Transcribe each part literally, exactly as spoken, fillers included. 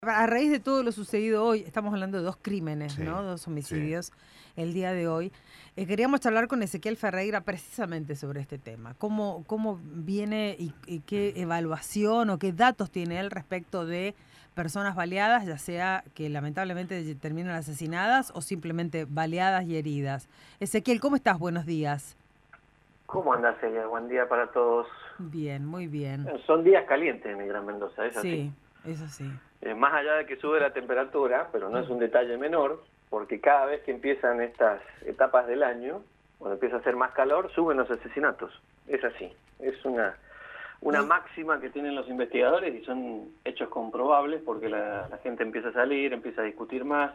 A raíz de todo lo sucedido hoy, estamos hablando de dos crímenes, ¿no? Sí, Dos sí. homicidios el día de hoy. Eh, queríamos charlar con Ezequiel Ferreira precisamente sobre este tema. ¿Cómo, cómo viene y, y qué evaluación o qué datos tiene él respecto de personas baleadas, ya sea que lamentablemente terminan asesinadas o simplemente baleadas y heridas? Ezequiel, ¿cómo estás? Buenos días. ¿Cómo andás, Celia? Buen día para todos. Bien, muy bien. Eh, Son días calientes en mi Gran Mendoza, es así. Sí, eso sí. Eh, más allá de que sube la temperatura, pero no es un detalle menor, porque cada vez que empiezan estas etapas del año, cuando empieza a hacer más calor, suben los asesinatos. Es así. Es una, una Hoy, máxima que tienen los investigadores y son hechos comprobables porque la, la gente empieza a salir, empieza a discutir más,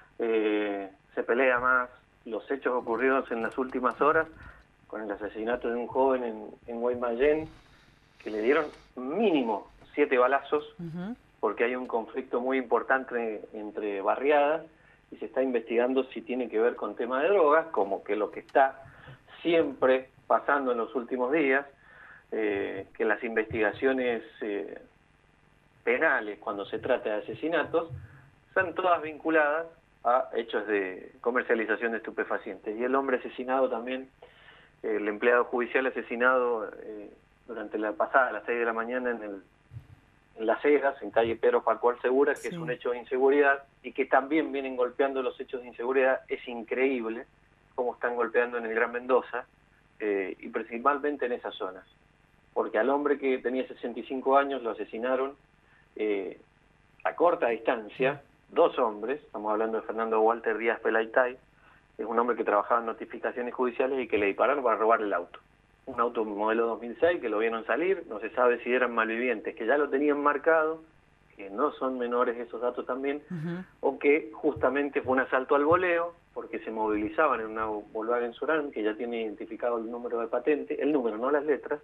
eh, se pelea más. Los hechos ocurridos en las últimas horas, con el asesinato de un joven en, en Guaymallén, que le dieron mínimo siete balazos, uh-huh. porque hay un conflicto muy importante entre barriadas y se está investigando si tiene que ver con tema de drogas, como que lo que está siempre pasando en los últimos días, eh, que las investigaciones eh, penales cuando se trata de asesinatos son todas vinculadas a hechos de comercialización de estupefacientes. Y el hombre asesinado también, el empleado judicial asesinado eh, durante la pasada, a las seis de la mañana, en, el, en Las Heras, en calle Pedro Pascual Segura, que Sí. es un hecho de inseguridad, y que también vienen golpeando los hechos de inseguridad. Es increíble cómo están golpeando en el Gran Mendoza, eh, y principalmente en esas zonas. Porque al hombre que tenía sesenta y cinco años lo asesinaron eh, a corta distancia, dos hombres, estamos hablando de Fernando Walter Díaz Pelaytay, es un hombre que trabajaba en notificaciones judiciales y que le dispararon para robar el auto. Un auto modelo dos mil seis que lo vieron salir, no se sabe si eran malvivientes, que ya lo tenían marcado, que no son menores esos datos también, Uh-huh. o que justamente fue un asalto al voleo, porque se movilizaban en una Volkswagen Surán, que ya tiene identificado el número de patente, el número, no las letras,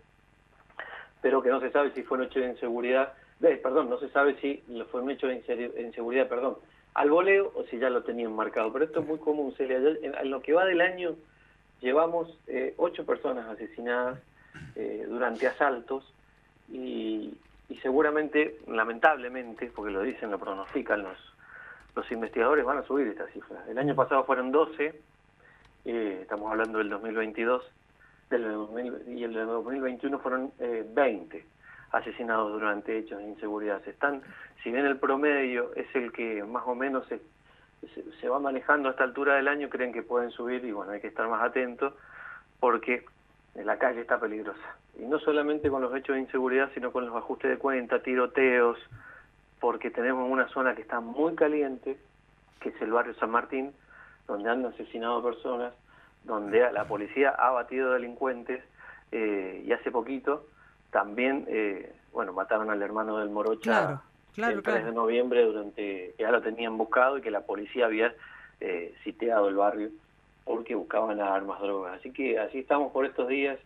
pero que no se sabe si fue un hecho de inseguridad, eh, perdón, no se sabe si fue un hecho de inseguridad, perdón, al voleo o si ya lo tenían marcado. Pero esto es muy común, Celia. En, en lo que va del año llevamos eh, ocho personas asesinadas eh, durante asaltos y, y seguramente, lamentablemente, porque lo dicen, lo pronostican los, los investigadores, van a subir estas cifras. El año pasado fueron doce, eh, estamos hablando del dos mil veintidós, del dos mil, y el de dos mil veintiuno fueron eh, veinte asesinados durante hechos de inseguridad. Se están, si bien el promedio es el que más o menos se, se, se va manejando a esta altura del año, creen que pueden subir y bueno, hay que estar más atentos porque la calle está peligrosa. Y no solamente con los hechos de inseguridad, sino con los ajustes de cuenta, tiroteos, porque tenemos una zona que está muy caliente, que es el barrio San Martín, donde han asesinado personas, donde la policía ha batido delincuentes, eh, y hace poquito también, eh, bueno, mataron al hermano del Morocha Claro, claro, el tres claro. de noviembre, durante que ya lo tenían buscado y que la policía había eh, sitiado el barrio porque buscaban las armas, drogas. Así que así estamos por estos días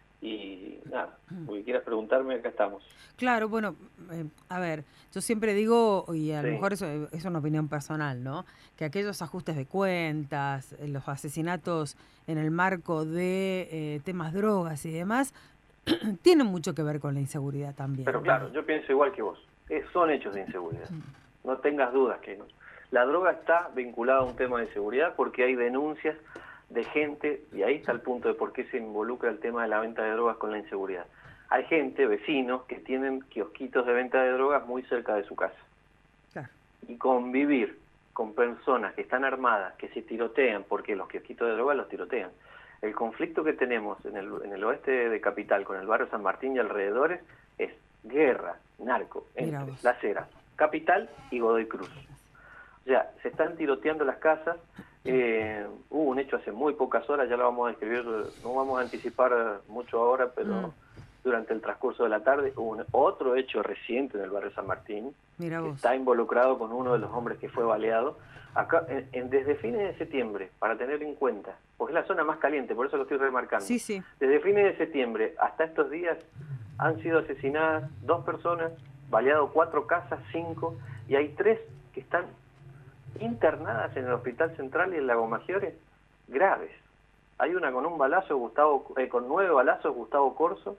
y nada, lo que quieras preguntarme, acá estamos. Claro, bueno, eh, a ver, yo siempre digo, y a lo Sí. mejor eso es una opinión personal, ¿no? Que aquellos ajustes de cuentas, eh, los asesinatos en el marco de eh, temas drogas y demás, tienen mucho que ver con la inseguridad Pero también, digo. claro, yo pienso igual que vos. Eh, son hechos de inseguridad. No tengas dudas que no. La droga está vinculada a un tema de seguridad porque hay denuncias de gente, y ahí está el punto de por qué se involucra el tema de la venta de drogas con la inseguridad. Hay gente, vecinos, que tienen kiosquitos de venta de drogas muy cerca de su casa. Claro. Y convivir con personas que están armadas, que se tirotean, porque los kiosquitos de drogas los tirotean. El conflicto que tenemos en el, en el oeste de Capital con el barrio San Martín y alrededores es guerra, narco, Mira entre vos. Las Heras, Capital y Godoy Cruz. O sea, se están tiroteando las casas. Eh, hubo un hecho hace muy pocas horas, ya lo vamos a describir, no vamos a anticipar mucho ahora, pero Mm, durante el transcurso de la tarde hubo un, otro hecho reciente en el barrio San Martín, mira que vos. está involucrado con uno de los hombres que fue baleado. Acá, en, en, desde fines de septiembre, para tener en cuenta, porque es la zona más caliente, por eso lo estoy remarcando, Sí, sí. desde fines de septiembre hasta estos días han sido asesinadas dos personas, baleado cuatro casas, cinco, y hay tres que están internadas en el Hospital Central y en Lago Maggiore, graves. Hay una con un balazo, Gustavo, eh, con nueve balazos, Gustavo Corso,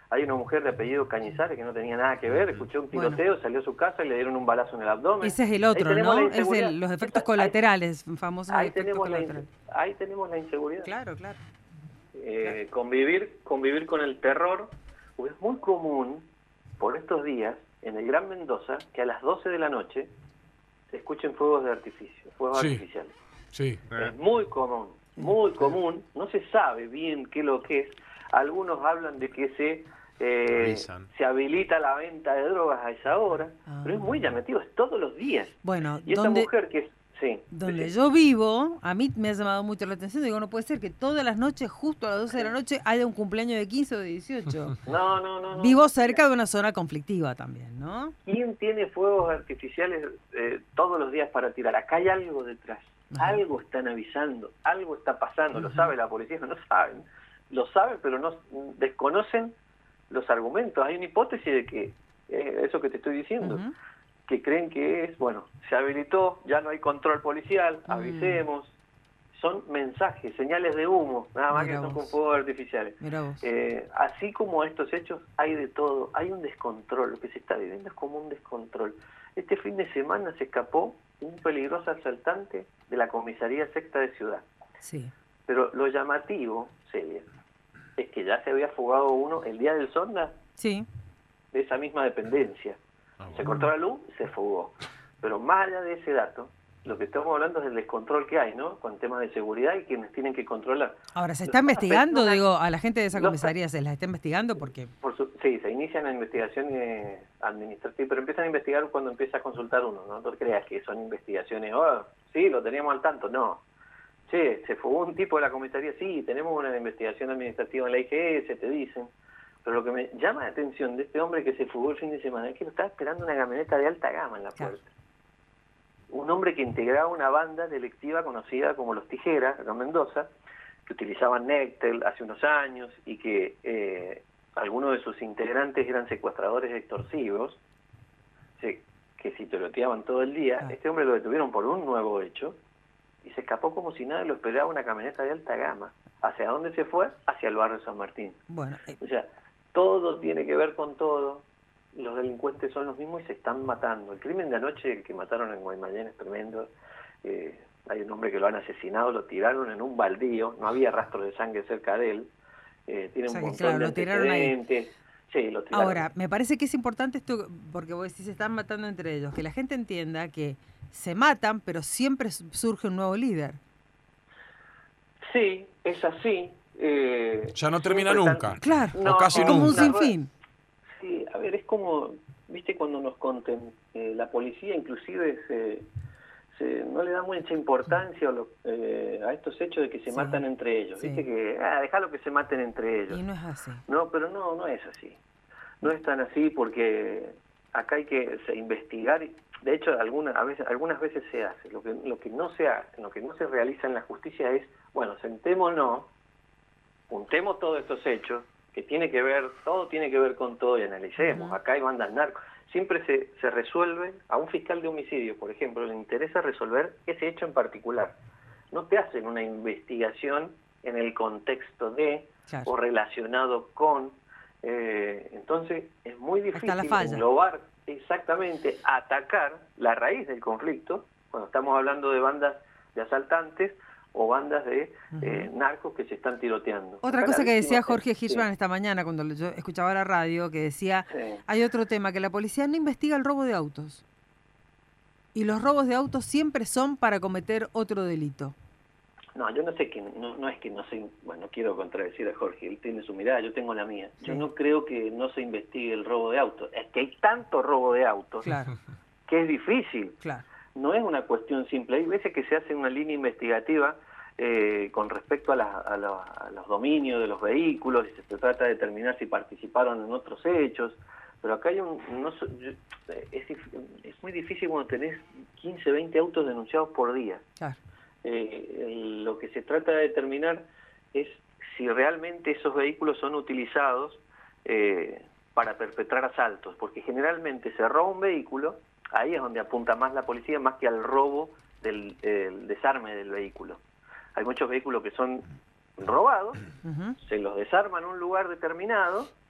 Hay una mujer de apellido Cañizares que no tenía nada que ver, escuchó un tiroteo, bueno. salió a su casa y le dieron un balazo en el abdomen. Ese es el otro, ¿no? Es el, los efectos colaterales, ahí, famosos ahí efectos tenemos colaterales. La, ahí tenemos la inseguridad. Claro, claro. Eh, claro. Convivir, convivir con el terror, pues es muy común por estos días en el Gran Mendoza que a las doce de la noche se escuchen fuegos de artificio, fuegos sí. artificiales. Sí. Es muy común, muy común, no se sabe bien qué es lo que es. Algunos hablan de que se eh, se habilita la venta de drogas a esa hora, ah. pero es muy llamativo, es todos los días. Bueno, y esta donde, mujer que es, sí, donde sí. yo vivo, a mí me ha llamado mucho la atención, digo, no puede ser que todas las noches, justo a las doce sí. de la noche, haya un cumpleaños de quince o de dieciocho. No, no, no. Vivo no. cerca de una zona conflictiva también, ¿no? ¿Quién tiene fuegos artificiales eh, todos los días para tirar? Acá hay algo detrás. Ajá. Algo están avisando, algo está pasando, uh-huh. lo sabe la policía, no saben, lo saben pero no desconocen los argumentos. Hay una hipótesis de que, eh, eso que te estoy diciendo, uh-huh. que creen que es, bueno, se habilitó, ya no hay control policial, uh-huh. avisemos, son mensajes, señales de humo, nada más Mira que vos. Son con fuegos artificiales. Eh, así como estos hechos hay de todo, hay un descontrol, lo que se está viviendo es como un descontrol. Este fin de semana se escapó un peligroso asaltante de la comisaría sexta de Ciudad. Sí. Pero lo llamativo, Celia, es que ya se había fugado uno el día del Sonda. Sí. De esa misma dependencia. Ah, bueno. Se cortó la luz, se fugó. Pero más allá de ese dato, lo que estamos hablando es del descontrol que hay, ¿no? Con temas de seguridad y quienes tienen que controlar. Ahora, ¿se está investigando, personas, digo, a la gente de esa comisaría los, se las está investigando? Porque por su, sí, se inician las investigaciones administrativas, pero empiezan a investigar cuando empieza a consultar uno, ¿no? No te creas que son investigaciones, oh, sí, lo teníamos al tanto, no. Che, se fugó un tipo de la comisaría, sí, tenemos una investigación administrativa en la I G S, te dicen. Pero lo que me llama la atención de este hombre que se fugó el fin de semana es que lo estaba esperando una camioneta de alta gama en la puerta. Claro. Un hombre que integraba una banda delictiva conocida como Los Tijeras, acá en Mendoza, que utilizaban Nectel hace unos años y que eh, algunos de sus integrantes eran secuestradores extorsivos, que, que si tiroteaban todo el día. Ah. Este hombre lo detuvieron por un nuevo hecho y se escapó como si nada, lo esperaba una camioneta de alta gama. ¿Hacia dónde se fue? Hacia el barrio San Martín. Bueno, eh. O sea, todo tiene que ver con todo. Los delincuentes son los mismos y se están matando. El crimen de anoche, el que mataron en Guaymallén, es tremendo. Eh, hay un hombre que lo han asesinado, lo tiraron en un baldío, no había rastros de sangre cerca de él. Eh, tiene o sea, un montón claro, de lo tiraron antecedentes. Sí, lo tiraron. Ahora, me parece que es importante esto, porque vos decís, se están matando entre ellos, que la gente entienda que se matan, pero siempre surge un nuevo líder. Sí, es así. Eh, ya no termina nunca. Tan... Claro, no, o casi es como nunca. un sinfín. Sí, a ver, es como, viste, cuando nos conten, eh, la policía inclusive se, se, no le da mucha importancia a, lo, eh, a estos hechos de que se sí, matan entre ellos. Sí. Viste que, ah, dejalo que se maten entre ellos. Y no es así. No, pero no, no es así. No es tan así porque acá hay que se, investigar. De hecho, alguna, a veces, algunas veces se hace. Lo que, lo que no se hace, lo que no se realiza en la justicia es, bueno, sentémonos, juntemos todos estos hechos, que tiene que ver, todo tiene que ver con todo y analicemos. Uh-huh. Acá hay bandas narcos. Siempre se, se resuelve, a un fiscal de homicidio, por ejemplo, le interesa resolver ese hecho en particular. No te hacen una investigación en el contexto de, claro, o relacionado con, eh, entonces es muy difícil englobar exactamente, atacar la raíz del conflicto, cuando estamos hablando de bandas de asaltantes, o bandas de eh, narcos que se están tiroteando. Otra cosa que decía Jorge Hirschman sí. esta mañana cuando yo escuchaba la radio, que decía, sí. hay otro tema, que la policía no investiga el robo de autos. Y los robos de autos siempre son para cometer otro delito. No, yo no sé que, no, no es que no sé, bueno, no quiero contradecir a Jorge, él tiene su mirada, yo tengo la mía. Sí. Yo no creo que no se investigue el robo de autos. Es que hay tanto robo de autos, claro, que es difícil. Claro. No es una cuestión simple. Hay veces que se hace una línea investigativa eh, con respecto a, la, a, la, a los dominios de los vehículos y se trata de determinar si participaron en otros hechos. Pero acá hay un... No, es, es muy difícil cuando tenés quince, veinte autos denunciados por día. Claro. Eh, lo que se trata de determinar es si realmente esos vehículos son utilizados eh, para perpetrar asaltos. Porque generalmente se roba un vehículo... Ahí es donde apunta más la policía, más que al robo del el desarme del vehículo. Hay muchos vehículos que son robados, uh-huh, se los desarman en un lugar determinado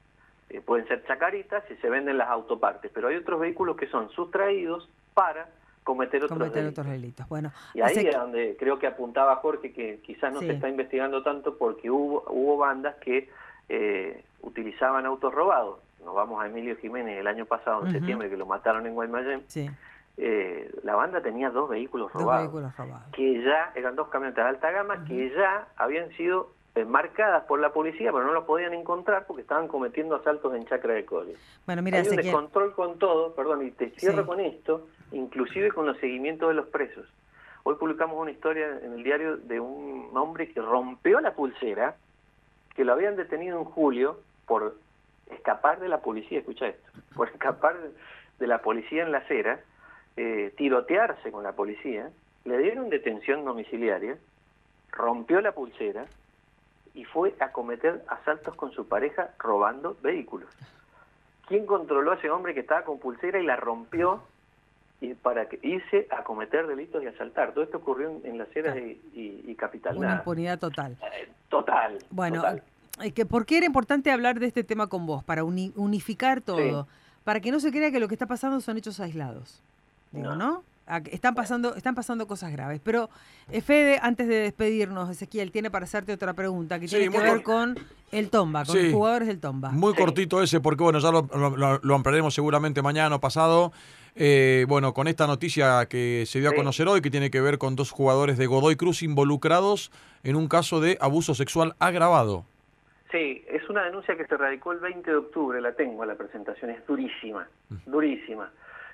eh, pueden ser chacaritas y se venden las autopartes, pero hay otros vehículos que son sustraídos para cometer otros Cometer delitos. otros delitos. Bueno, y ahí ese... es donde creo que apuntaba Jorge, que quizás no Sí. se está investigando tanto porque hubo, hubo bandas que eh, utilizaban autos robados. Nos vamos a Emilio Jiménez el año pasado, en Uh-huh. septiembre, que lo mataron en Guaymallén. Sí. Eh, la banda tenía dos vehículos Dos robados, vehículos robados. que ya eran dos camionetas de alta gama, uh-huh, que ya habían sido eh, marcadas por la policía, pero no los podían encontrar porque estaban cometiendo asaltos en Chacra de Coles. Bueno, mira, hay un Ezequiel... descontrol con todo, perdón, y te cierro Sí. con esto, inclusive con los seguimientos de los presos. Hoy publicamos una historia en el diario de un hombre que rompió la pulsera, que lo habían detenido en julio por escapar de la policía, escucha esto, por escapar de la policía en la acera, eh, tirotearse con la policía, le dieron detención domiciliaria, rompió la pulsera y fue a cometer asaltos con su pareja robando vehículos. ¿Quién controló a ese hombre que estaba con pulsera y la rompió y para que irse a cometer delitos y asaltar? Todo esto ocurrió en, en las Heras y, y, y Capital. Una Nada. impunidad total. Eh, total. Bueno, total. Eh, que ¿por qué era importante hablar de este tema con vos? Para uni unificar todo. Sí. Para que no se crea que lo que está pasando son hechos aislados. Digo, ¿no? ¿no? Están pasando, están pasando cosas graves. Pero, eh, Fede, antes de despedirnos, Ezequiel, tiene para hacerte otra pregunta que sí, tiene que ver con el Tomba, con sí, los jugadores del Tomba. Muy sí. cortito ese, porque bueno, ya lo, lo, lo ampliaremos seguramente mañana o pasado. Eh, bueno, con esta noticia que se dio sí. a conocer hoy, que tiene que ver con dos jugadores de Godoy Cruz involucrados en un caso de abuso sexual agravado. Sí, es una denuncia que se radicó el veinte de octubre, la tengo a la presentación, es durísima, mm. durísima.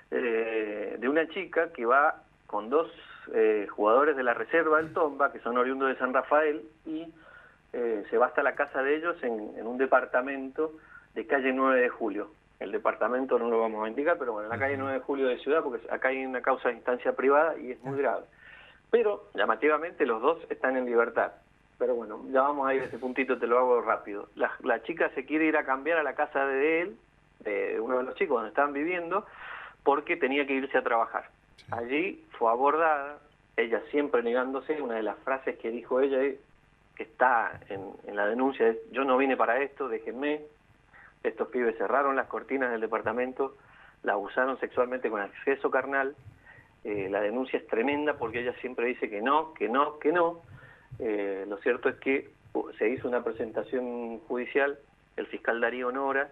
Eh, de una chica que va con dos eh, jugadores de la reserva del Tomba, que son oriundos de San Rafael, y eh, se va hasta la casa de ellos en, en un departamento de calle nueve de julio. El departamento no lo vamos a indicar, pero bueno, en la calle nueve de julio de Ciudad, porque acá hay una causa de instancia privada y es muy grave. Pero, llamativamente, los dos están en libertad. Pero bueno, ya vamos a ir a ese puntito, te lo hago rápido. La, la chica se quiere ir a cambiar a la casa de él, de uno de los chicos donde estaban viviendo, porque tenía que irse a trabajar. Sí. Allí fue abordada, ella siempre negándose. Una de las frases que dijo ella, que está en, en la denuncia, es: yo no vine para esto, déjenme. Estos pibes cerraron las cortinas del departamento, la abusaron sexualmente con acceso carnal. Eh, la denuncia es tremenda porque ella siempre dice que no, que no, que no. Eh, lo cierto es que se hizo una presentación judicial, el fiscal Darío Nora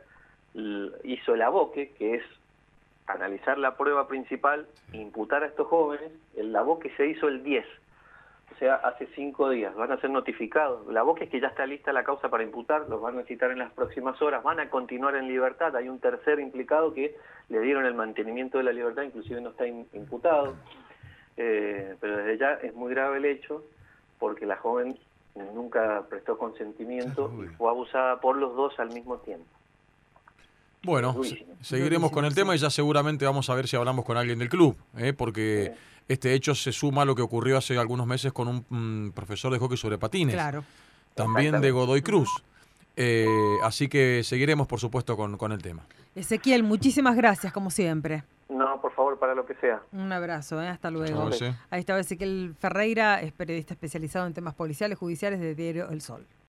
hizo el aboque, que es analizar la prueba principal, imputar a estos jóvenes. El aboque se hizo el diez, o sea, hace cinco días. Van a ser notificados. El aboque es que ya está lista la causa para imputar, los van a citar en las próximas horas, van a continuar en libertad. Hay un tercer implicado que le dieron el mantenimiento de la libertad, inclusive no está imputado. Eh, pero desde ya es muy grave el hecho, porque la joven nunca prestó consentimiento y fue abusada por los dos al mismo tiempo. Bueno, seguiremos con el tema y ya seguramente vamos a ver si hablamos con alguien del club, ¿eh? porque sí. este hecho se suma a lo que ocurrió hace algunos meses con un mm, profesor de hockey sobre patines, claro. también de Godoy Cruz. Eh, así que seguiremos, por supuesto, con, con el tema. Ezequiel, muchísimas gracias, como siempre. No, por favor, para lo que sea. Un abrazo, ¿eh? Hasta luego. Chau, sí. Ahí estaba Ezequiel Ferreira, es periodista especializado en temas policiales, judiciales de Diario El Sol.